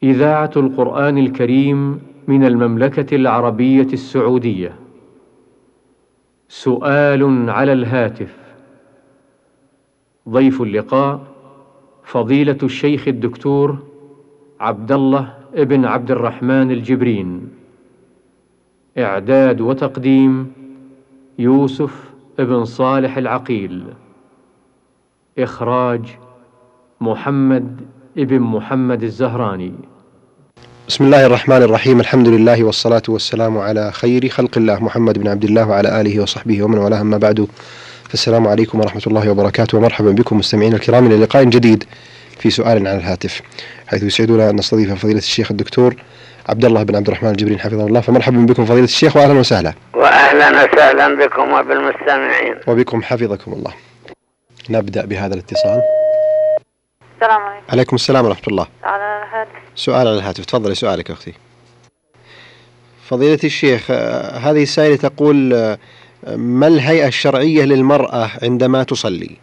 إذاعة القرآن الكريم من المملكة العربية السعودية. سؤال على الهاتف. ضيف اللقاء فضيلة الشيخ الدكتور عبد الله ابن عبد الرحمن الجبرين. إعداد وتقديم يوسف ابن صالح العقيل. إخراج محمد ابن محمد الزهراني. بسم الله الرحمن الرحيم. الحمد لله والصلاة والسلام على خير خلق الله محمد بن عبد الله وعلى آله وصحبه ومن والاه، أما بعد، فالسلام عليكم ورحمة الله وبركاته، ومرحبا بكم مستمعين الكرام إلى لقاء جديد في سؤال على الهاتف، حيث يسعدنا أن نستضيف فضيلة الشيخ الدكتور عبد الله بن عبد الرحمن الجبرين حفظه الله. فمرحبا بكم فضيلة الشيخ، وأهلا وسهلا. وأهلا وسهلا بكم وبالمستمعين. وبكم حفظكم الله. نبدأ بهذا الاتصال. السلام عليكم. عليكم السلام ورحمة الله. على الهاتف. سؤال على الهاتف، تفضلي سؤالك أختي. فضيلة الشيخ، هذه السائلة تقول: ما الهيئة الشرعية للمرأة عندما تصلي؟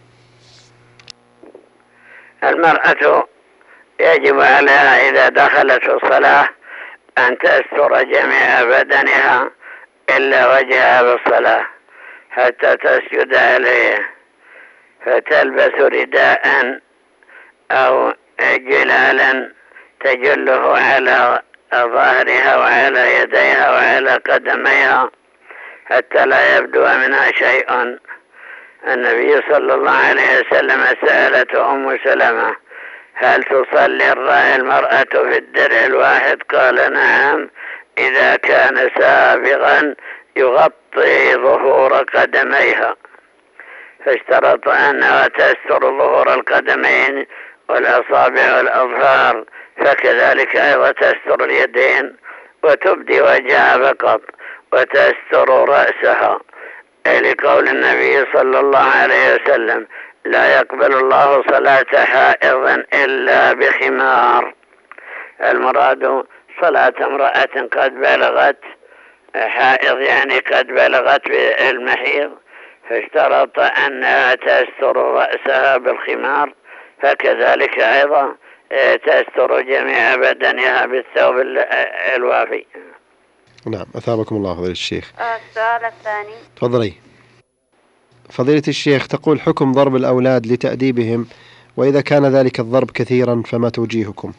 المرأة يجب عليها إذا دخلت الصلاة أن تستر جميع بدنها إلا وجهها بالصلاة حتى تسجد عليه، فتلبس رداء أو جلالا تجله على ظهرها وعلى يديها وعلى قدميها حتى لا يبدو منها شيء. النبي صلى الله عليه وسلم سألته أم سلمة: هل تصلي المرأة في الدرع الواحد؟ قال: نعم، إذا كان سابغا يغطي ظهور قدميها. فاشترط أنها تستر ظهور القدمين والأصابع والأظفار، فكذلك أيضا تستر اليدين وتبدي وجهها فقط وتستر رأسها، لقول النبي صلى الله عليه وسلم: لا يقبل الله صلاة حائض إلا بخمار. المراد صلاة امرأة قد بلغت حائض، يعني قد بلغت المحيض، فاشترط أنها تستر رأسها بالخمار، فكذلك أيضا تستر جميع بدنها بالثوب الوافي. نعم، أثابكم الله فضيلة الشيخ. السؤال الثاني. تفضلي. فضيلة الشيخ تقول: حكم ضرب الأولاد لتأديبهم، وإذا كان ذلك الضرب كثيرا فما توجيهكم؟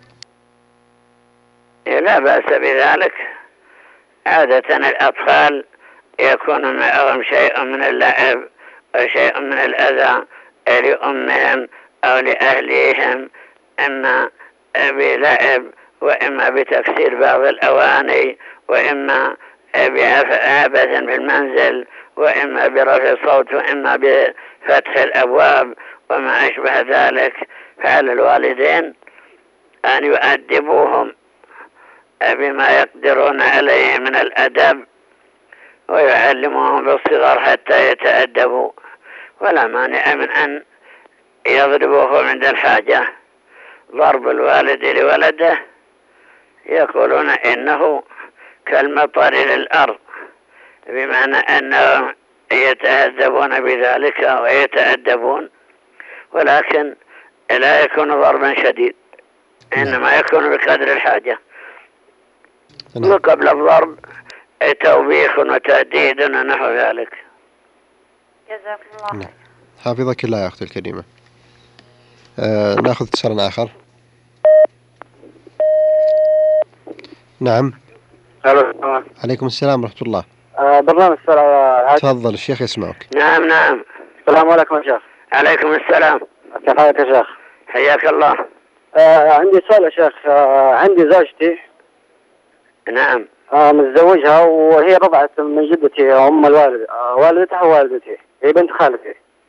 لا بأس بذلك. عادة الأطفال يكون معهم شيء من اللعب وشيء من الأذى لأمهم أو لأهليهم، إما بلعب وإما بتكسير بعض الأواني وإما بعبث في المنزل وإما برفع صوت وإما بفتح الأبواب وما أشبه ذلك. فعلى الوالدين أن يؤدبوهم بما يقدرون عليه من الأدب ويعلموهم بالصغر حتى يتأدبوا، ولا مانع من أن يضربوهم عند الحاجة. ضرب الوالد لولده يقولون إنه كالمطر للأرض، بمعنى أنهم يتهذبون بذلك ويتأدبون، ولكن لا يكون ضربا شديد، إنما يكون بقدر الحاجة. وقبل الضرب توبيخ وتأديد ونحو ذلك. جزاكم الله. نعم، حافظك الله يا أختي الكريمة. نأخذ اتصال آخر. نعم. عليكم السلام ورحمة الله. برنامج السؤال. تفضل الشيخ يسمعك. نعم نعم. السلام عليكم يا شيخ. عليكم السلام. كيف حالك يا شيخ؟ حياك الله. عندي سؤال يا شيخ. عندي زوجتي. نعم. متزوجها وهي رضعت من جدتي أم الوالد، والدتها ووالدتي، هي بنت خالتي.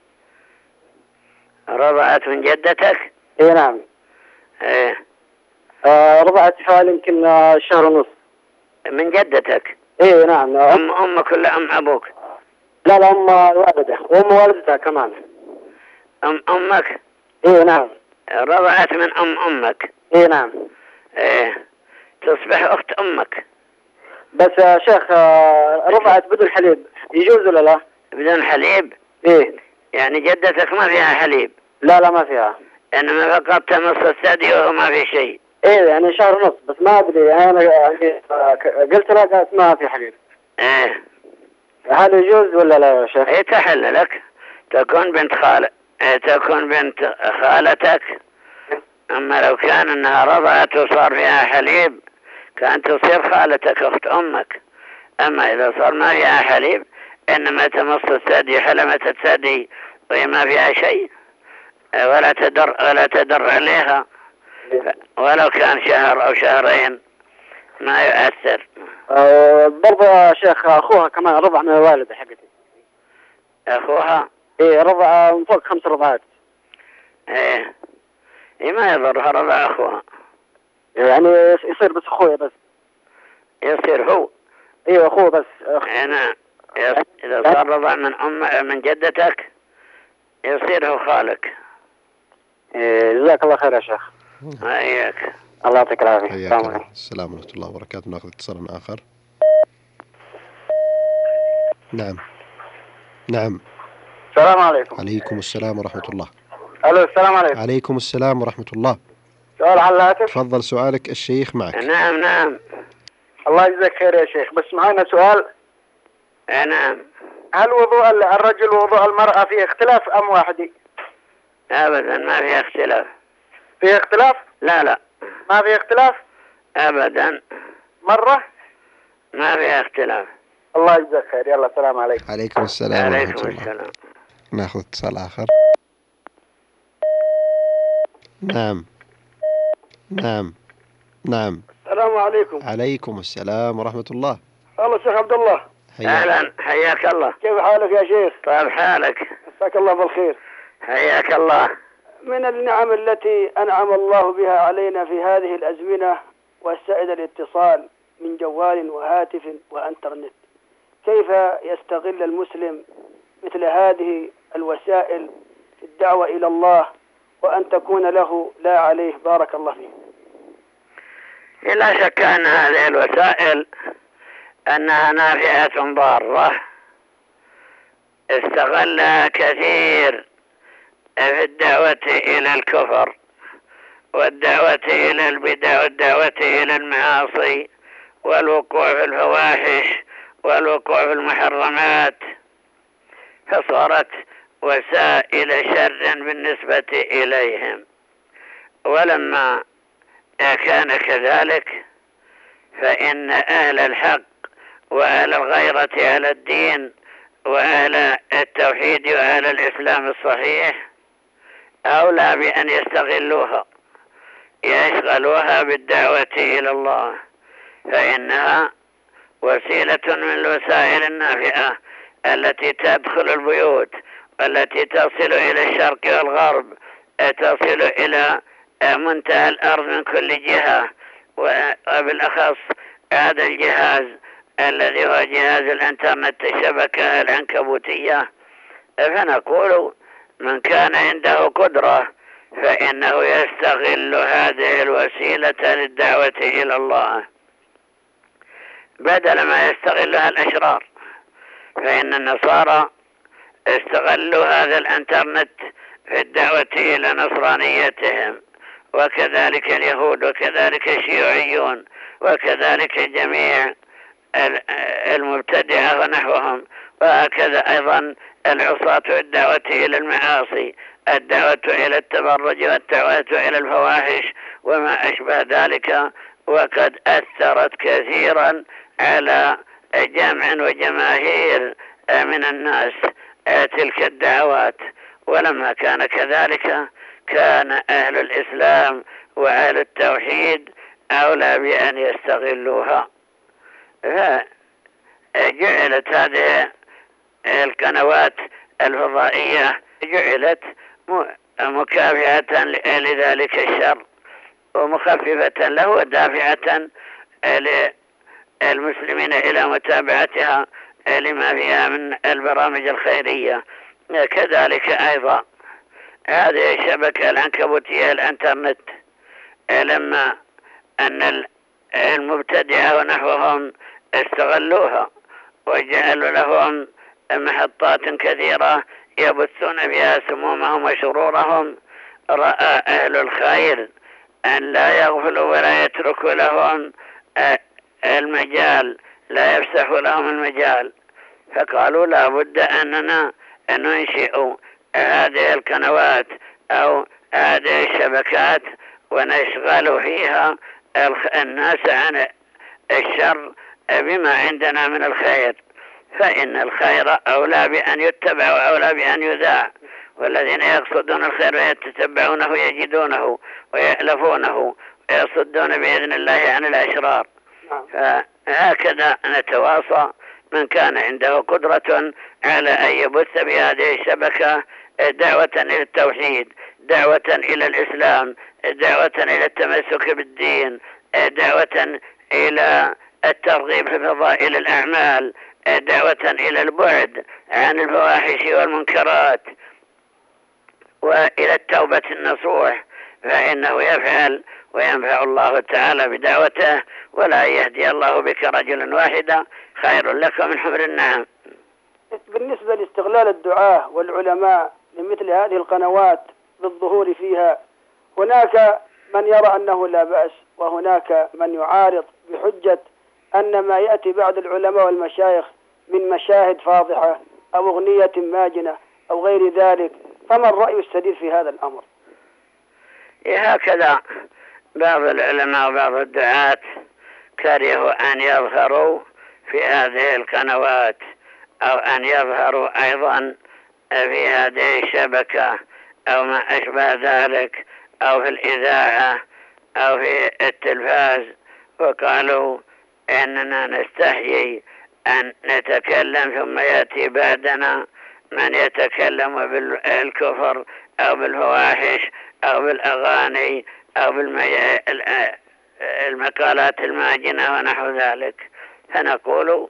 رضعت من جدتك؟ اي نعم. ايه. رضعت حوالي يمكن شهر ونص. من جدتك؟ اي نعم. أمك ولا أم أبوك؟ لا أم الوالدة وأم والدتها كمان. أمك؟ اي نعم. رضعت من أمك؟ اي نعم. ايه، تصبح أخت أمك. بس يا شيخ رضعت بدون حليب، يجوز ولا لا؟ بدون حليب؟ ايه. يعني جدتك ما فيها حليب؟ لا ما فيها، إنما فقط تمص الثدي وما في شيء. ايه يعني شهر ونص، بس ما ادري انا يعني قلت لها قالت ما في حليب. ايه هل يجوز ولا لا يا شيخ؟ ايه تحل لك تكون بنت تكون بنت خالتك. اما لو كان انها رضعت وصار فيها حليب كانت تصير خالتك اخت امك. اما اذا صار ما فيها حليب انما تمص الثدي حلمة الثدي وهي ما فيها شيء ولا تدر عليها ولو كان شهر او شهرين ما يؤثر. برضه يا شيخ اخوها كمان رضع من الوالده حقتي. اخوها ايه رضع من فوق 5 رضعات. ايه ما يضرها رضع اخوها، يعني يصير بس اخويا بس. يصير هو. ايوه اخوه بس. انا اذا صار رضع من جدتك يصير هو خالك. جزاك الله خير يا شيخ. اياك. الله يعطيك العافيه. حياك الله. السلام ورحمة الله وبركاته. ناخذ اتصال آخر. نعم. السلام عليكم. عليكم السلام ورحمة الله. الو السلام عليكم. عليكم السلام ورحمة الله. سؤال على الهاتف. تفضل سؤالك الشيخ معك. نعم. الله يجزاك خير يا شيخ، بس معنا سؤال. نعم. هل وضوء الرجل ووضوء المرأة فيه اختلاف ام واحد؟ ابدا ما في اختلاف. فيه اختلاف؟ لا ما فيه اختلاف ابدا مرة؟ ما في اختلاف. الله يجزاك خير. يلا السلام عليكم. عليكم السلام ورحمة عليكم الله. السلام. ناخذ اتصال آخر. نعم. السلام عليكم. عليكم السلام ورحمة الله. الله شيخ عبد الله. اهلا حياك الله. كيف حالك يا شيخ؟ طيب حالك. مساك الله بالخير. حياك الله. من النعم التي أنعم الله بها علينا في هذه الأزمنة وسائل الاتصال من جوال وهاتف وانترنت، كيف يستغل المسلم مثل هذه الوسائل في الدعوة إلى الله وأن تكون له لا عليه؟ بارك الله فيك. لا شك أن هذه الوسائل أنها نافعة ضارة استغلها كثير في الدعوة إلى الكفر والدعوة إلى البدع والدعوة إلى المعاصي والوقوع في الفواحش والوقوع في المحرمات، فصارت وسائل شر بالنسبة إليهم. ولما كان كذلك فإن أهل الحق وأهل الغيرة على الدين وأهل التوحيد وأهل الإسلام الصحيح أولى بأن يشغلوها بالدعوة إلى الله، فإنها وسيلة من الوسائل النافعة التي تدخل البيوت والتي تصل إلى الشرق والغرب، تصل إلى منتهى الأرض من كل جهة، وبالأخص هذا الجهاز الذي هو جهاز الانترنت الشبكة العنكبوتية. فنقول من كان عنده قدرة فإنه يستغل هذه الوسيلة للدعوة إلى الله بدل ما يستغلها الأشرار. فإن النصارى استغلوا هذا الانترنت في الدعوة إلى نصرانيتهم، وكذلك اليهود وكذلك الشيوعيون وكذلك جميع المبتدعة ونحوهم، وهكذا أيضا العصاة والدعوة إلى المعاصي، الدعوة إلى التبرج والدعوة إلى الفواحش وما أشبه ذلك، وقد أثرت كثيرا على جمع وجماهير من الناس تلك الدعوات. ولما كان كذلك كان أهل الإسلام وأهل التوحيد أولى بأن يستغلوها. فجعلت هذه القنوات الفضائية جعلت مكافئة لذلك الشر ومخففة له ودافعة للمسلمين إلى متابعتها لما فيها من البرامج الخيرية. كذلك أيضا هذه الشبكة العنكبوتية الانترنت لما أن المبتدعة ونحوهم استغلوها وجعلوا لهم محطات كثيرة يبثون فيها سمومهم وشرورهم، رأى أهل الخير أن لا يغفلوا ولا يتركوا لهم المجال، لا يفسحوا لهم المجال. فقالوا لا بد أننا ننشئ هذه القنوات أو هذه الشبكات ونشغل فيها الناس عن الشر بما عندنا من الخير، فإن الخير أولى بأن يتبع وأولى بأن يذاع، والذين يقصدون الخير ويتتبعونه يجدونه ويألفونه ويصدون بإذن الله عن الأشرار. فهكذا نتواصى من كان عنده قدرة على أن يبث بهذه الشبكة دعوة إلى التوحيد، دعوة إلى الإسلام، دعوة إلى التمسك بالدين، دعوة إلى الترغيب في فضائل الأعمال، دعوة إلى البعد عن الفواحش والمنكرات وإلى التوبة النصوح، فإنه يفعل وينفع الله تعالى بدعوته، ولا يهدي الله بك رجلا واحدا خير لك من حمر النعم. بالنسبة لاستغلال الدعاة والعلماء لمثل هذه القنوات بالظهور فيها، هناك من يرى أنه لا بأس، وهناك من يعارض بحجة أن ما يأتي بعد العلماء والمشايخ من مشاهد فاضحة أو أغنية ماجنة أو غير ذلك، فما الرأي السديد في هذا الأمر؟ هكذا بعض العلماء وبعض الدعاة كرهوا أن يظهروا في هذه القنوات أو أن يظهروا أيضا في هذه الشبكة أو ما أشبه ذلك أو في الإذاعة أو في التلفاز، وقالوا إننا نستحيي أن نتكلم ثم يأتي بعدنا من يتكلم بالكفر أو بالفواحش أو بالأغاني أو بالمقالات الماجنة ونحو ذلك. فنقول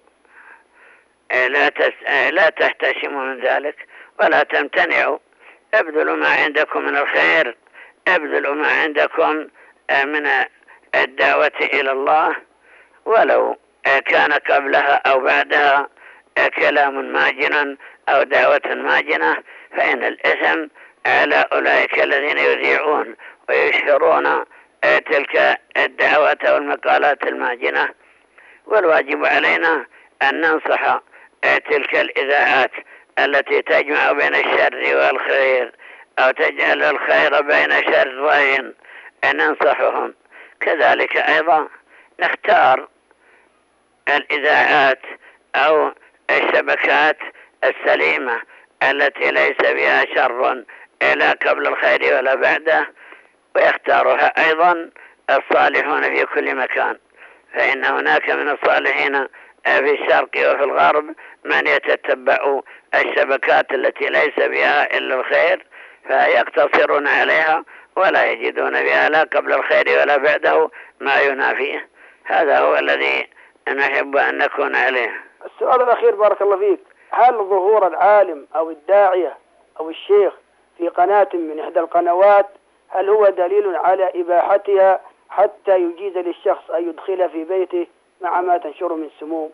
لا تحتشموا من ذلك ولا تمتنعوا، ابذلوا ما عندكم من الخير، ابذلوا ما عندكم من الدعوة إلى الله، ولو كان قبلها أو بعدها كلام ماجنا أو دعوة ماجنة، فإن الإثم على أولئك الذين يذيعون ويشهرون تلك الدعوات والمقالات الماجنة. والواجب علينا أن ننصح تلك الإذاعات التي تجمع بين الشر والخير أو تجعل الخير بين شرين، أن ننصحهم. كذلك أيضا نختار الإذاعات أو الشبكات السليمة التي ليس بها شر لا قبل الخير ولا بعده، ويختارها أيضا الصالحون في كل مكان، فإن هناك من الصالحين في الشرق وفي الغرب من يتتبع الشبكات التي ليس بها إلا الخير فيقتصرون عليها ولا يجدون بها لا قبل الخير ولا بعده ما ينافيه. هذا هو الذي نحب أن نكون عليه. السؤال الأخير بارك الله فيك، هل ظهور العالم أو الداعية أو الشيخ في قناة من إحدى القنوات هل هو دليل على إباحتها حتى يجيز للشخص أن يدخل في بيته مع ما تنشر من سموم؟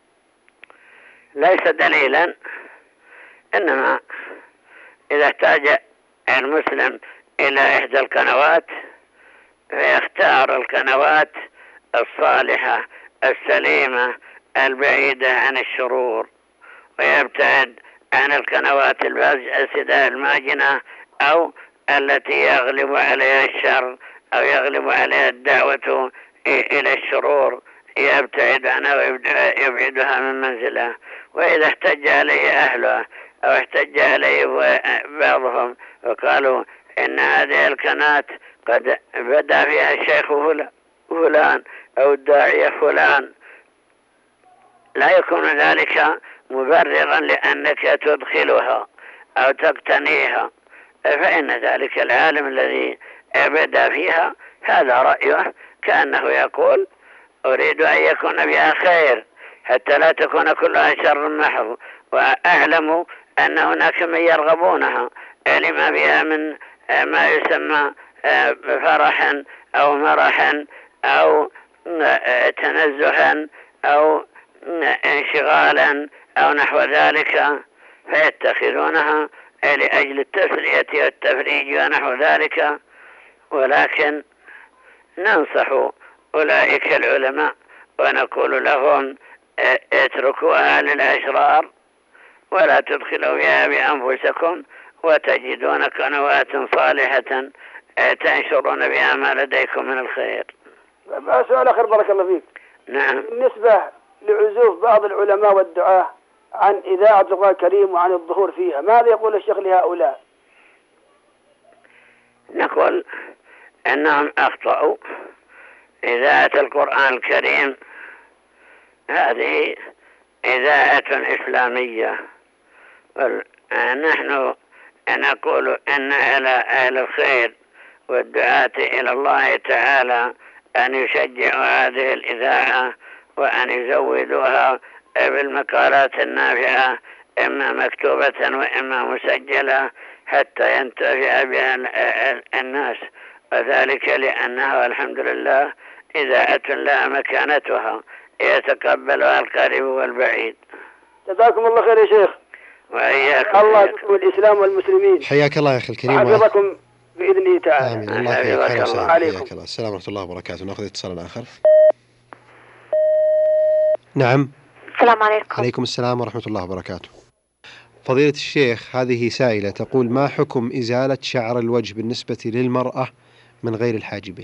ليس دليلا، إنما إذا احتاج المسلم إلى إحدى القنوات فيختار القنوات الصالحة السليمة البعيدة عن الشرور، ويبتعد عن القنوات الفاسدة الماجنة أو التي يغلب عليها الشر أو يغلب عليها الدعوة إلى الشرور، يبتعد عنها ويبعدها من منزله. وإذا احتج عليه أهله أو احتج عليه بعضهم وقالوا إن هذه القناة قد بدأ فيها الشيخ فلان أو الداعية فلان، لا يكون ذلك مبررا لأنك تدخلها أو تقتنيها، فإن ذلك العالم الذي بدأ فيها هذا رأيه، كأنه يقول أريد أن يكون بها خير حتى لا تكون كلها شر محض، وأعلم أن هناك من يرغبونها لما فيها من ما يسمى فرحا أو مرحا أو تنزها أو انشغالا أو نحو ذلك، فيتخذونها لأجل التسلية والتفريج ونحو ذلك. ولكن ننصح أولئك العلماء ونقول لهم اتركوها للأشرار ولا تدخلوا فيها بأنفسكم، وتجدون قنوات صالحة تنشرون بها ما لديكم من الخير. سؤال آخر بارك الله فيك. نعم. بالنسبة لعزوف بعض العلماء والدعاة عن إذاعة القرآن الكريم وعن الظهور فيها، ماذا يقول الشيخ لهؤلاء؟ نقول أنهم أخطأوا. إذاعة القرآن الكريم هذه إذاعة إسلامية، نحن نقول أن على أهل الخير والدعاة إلى الله تعالى أن يشجعوا هذه الإذاعة وأن يزودوها بالمقالات النافعة، إما مكتوبة وإما مسجلة، حتى ينتفع بها الناس، وذلك لأنها الحمد لله إذاعة لها مكانتها يتقبلها القريب والبعيد. جزاكم الله خير يا شيخ. وإياكم. الله يكرم الإسلام والمسلمين. حياك الله يا أخي الكريم. وحفظكم بإذنه تعالى. آمين. الله يحييك. حياك الله. عليكم السلام ورحمة الله وبركاته. نأخذ اتصال آخر. نعم. السلام عليكم. عليكم السلام ورحمة الله وبركاته. فضيلة الشيخ، هذه سائلة تقول: ما حكم إزالة شعر الوجه بالنسبة للمرأة من غير الحاجبين؟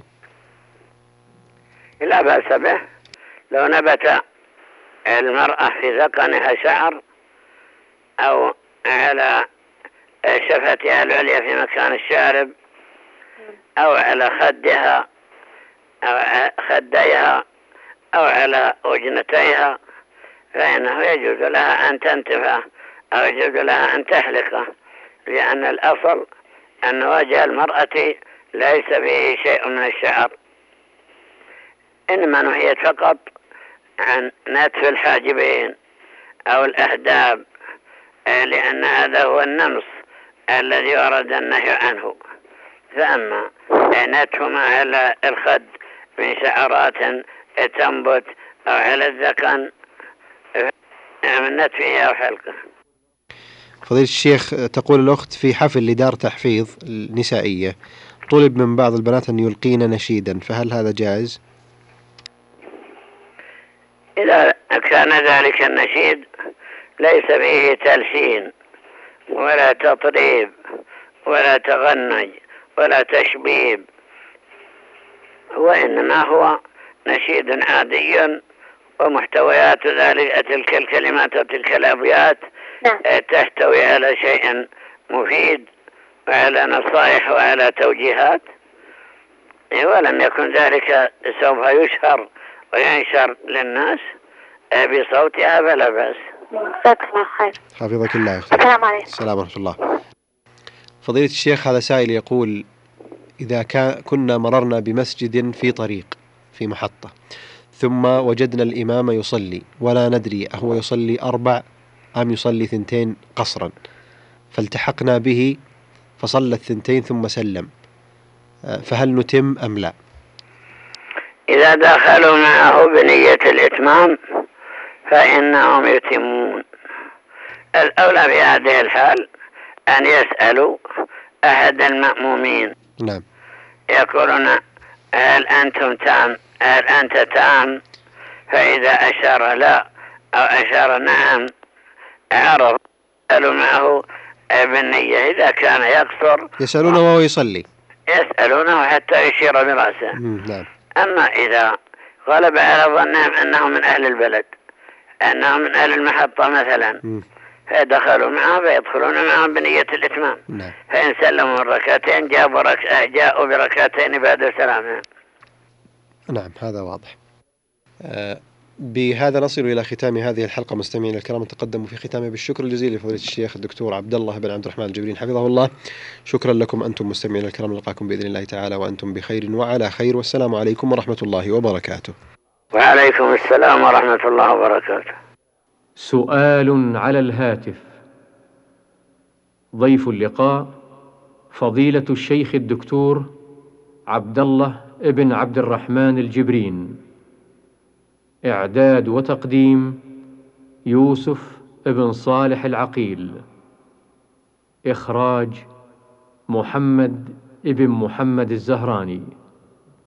لا بأس به. لو نبت المرأة في ذقنها شعر أو على شفتها العليا في مكان الشارب أو على خدها أو خديها أو على وجنتيها، فإنه يجوز لها أن تنتفع أو يجوز لها أن تحلقه، لأن الأصل أن وجه المرأة ليس به شيء من الشعر، إنما نهيت فقط عن نتف الحاجبين أو الأهداب، لأن هذا هو النمص الذي ورد النهي عنه. فأما نتف ما على الخد من شعرات تنبت أو على الذقن من نتفه أو حلقه. فضيلة الشيخ، تقول الأخت: في حفل لدار تحفيظ النسائية طلب من بعض البنات أن يلقين نشيدا، فهل هذا جائز؟ إذا كان ذلك النشيد ليس به تلحين ولا تطريب ولا تغنج ولا تشبيب، وإنما هو نشيد عادي، ومحتويات تلك الكلمات وتلك الأبيات تحتوي على شيء مفيد وعلى نصائح وعلى توجيهات، ولم يكن ذلك سوف يشهر وينشر للناس بصوتها، فلا بأس. جزاك الله خير. حفظك الله يا أختي. السلام عليكم. السلام ورحمة الله. فضيلة الشيخ، هذا سائل يقول: إذا كنا مررنا بمسجد في طريق في محطة، ثم وجدنا الإمام يصلي ولا ندري أهو يصلي 4 أم يصلي 2 قصرا، فالتحقنا به فصلى 2 ثم سلم، فهل نتم أم لا؟ إذا دخلوا معه بنية الإتمام فإنهم يتمون. الأولى في هذه الحال أن يسألوا أحد المأمومين. نعم. يقولون: هل أنتم تام؟ هل أنت تام؟ فإذا أشار لا أو أشار نعم عرف يسألوا معه بالنية. إذا كان يقصر يسألونه وهو يصلي، يسألونه حتى يشير برأسه. نعم. أما إذا غلب على ظنهم أنهم من أهل البلد، أنهم من أهل المحطة مثلا، فدخلوا معه فيدخلون معه بنية الإتمام. نعم. فإن سلموا الركعتين جاءوا بركعتين بعد سلامهم. نعم، هذا واضح. بهذا نصل إلى ختام هذه الحلقة. مستمعينا الكرام، نتقدم في ختامها بالشكر الجزيل لفضيلة الشيخ الدكتور عبد الله بن عبد الرحمن الجبرين حفظه الله. شكرا لكم أنتم مستمعينا الكرام، نلقاكم بإذن الله تعالى وأنتم بخير وعلى خير، والسلام عليكم ورحمة الله وبركاته. وعليكم السلام ورحمة الله وبركاته. سؤال على الهاتف. ضيف اللقاء فضيلة الشيخ الدكتور عبد الله بن عبد الرحمن الجبرين. إعداد وتقديم يوسف بن صالح العقيل. إخراج محمد بن محمد الزهراني.